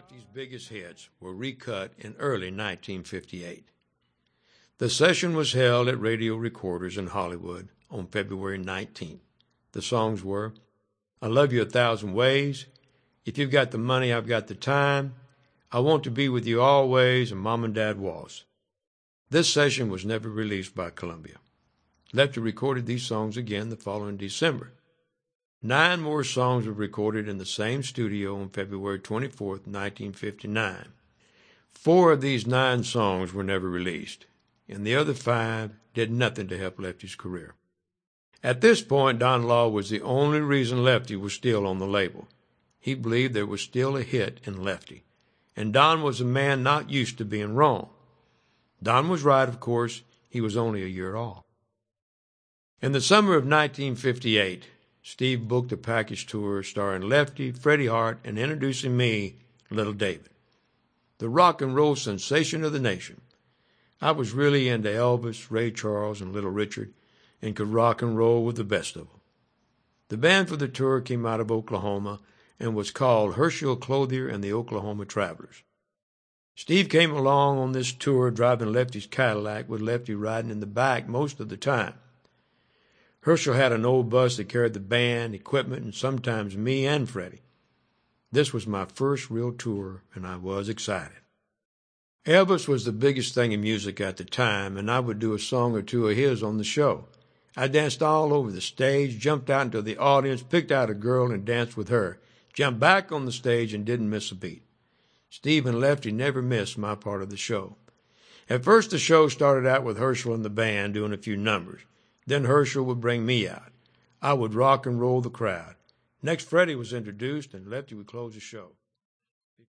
Lefty's biggest hits were recut in early 1958. The session was held at Radio Recorders in Hollywood on February 19th. The songs were I Love You a Thousand Ways, If You've Got the Money, I've Got the Time, I Want to Be With You Always, and Mom and Dad Waltz. This session was never released by Columbia. Lefty recorded these songs again the following December. 9 more songs were recorded in the same studio on February 24th, 1959. 4 of these 9 songs were never released, and the other 5 did nothing to help Lefty's career. At this point, Don Law was the only reason Lefty was still on the label. He believed there was still a hit in Lefty, and Don was a man not used to being wrong. Don was right, of course. He was only a year off. In the summer of 1958, Steve booked a package tour starring Lefty, Freddie Hart, and introducing me, Little David, the rock and roll sensation of the nation. I was really into Elvis, Ray Charles, and Little Richard, and could rock and roll with the best of them. The band for the tour came out of Oklahoma and was called Herschel Clothier and the Oklahoma Travelers. Steve came along on this tour driving Lefty's Cadillac with Lefty riding in the back most of the time. Herschel had an old bus that carried the band, equipment, and sometimes me and Freddie. This was my first real tour, and I was excited. Elvis was the biggest thing in music at the time, and I would do a song or two of his on the show. I danced all over the stage, jumped out into the audience, picked out a girl and danced with her, jumped back on the stage and didn't miss a beat. Steve and Lefty never missed my part of the show. At first, the show started out with Herschel and the band doing a few numbers. Then Herschel would bring me out. I would rock and roll the crowd. Next, Freddie was introduced, and Lefty would close the show.